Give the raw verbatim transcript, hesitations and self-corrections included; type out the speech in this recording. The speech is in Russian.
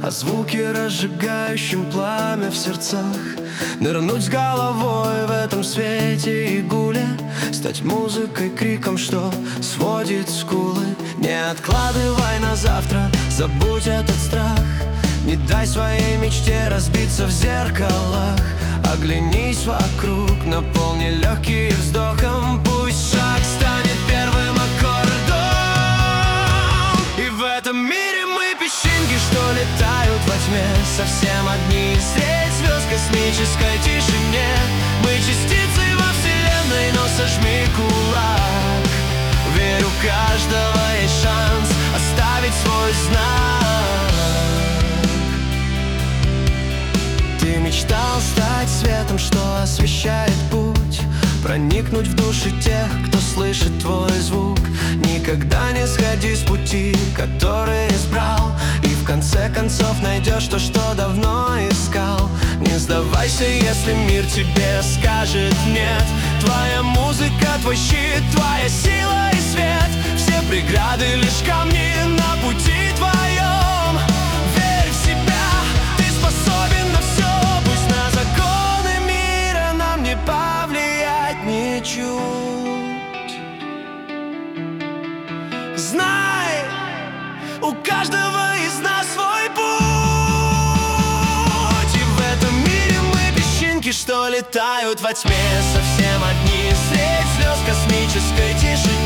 а звуки, разжигающим пламя в сердцах. Нырнуть с головой в этом свете и гуле, стать музыкой, криком, что сводит скулы. Не откладывай на завтра, забудь этот страх. Не дай своей мечте разбиться в зеркалах. Оглянись вокруг, наполни легкие вздохом. Пусть шаг станет первым аккордом. И в этом мире мы песчинки, что летают во тьме, совсем одни средь звезд в космической тишине. Мы частицы во вселенной, но сожми кулак. Верю, у каждого есть шанс оставить свой знак. Ты мечтал стать светом, что освещает путь, проникнуть в души тех, кто слышит твой звук. Никогда не сходи с пути, который избрал, и в конце концов найдешь то, что давно искал. Не сдавайся, если мир тебе скажет нет. Твоя музыка, твой щит, твоя сила и свет. Все преграды лишь камни на пути твоем. Верь в себя, ты способен на все. Пусть на законы мира нам не повлиять ничуть. Знай, у каждого из нас свой путь. И в этом мире мы песчинки, что летают во тьме, совсем одни средь звезд в космической тишине.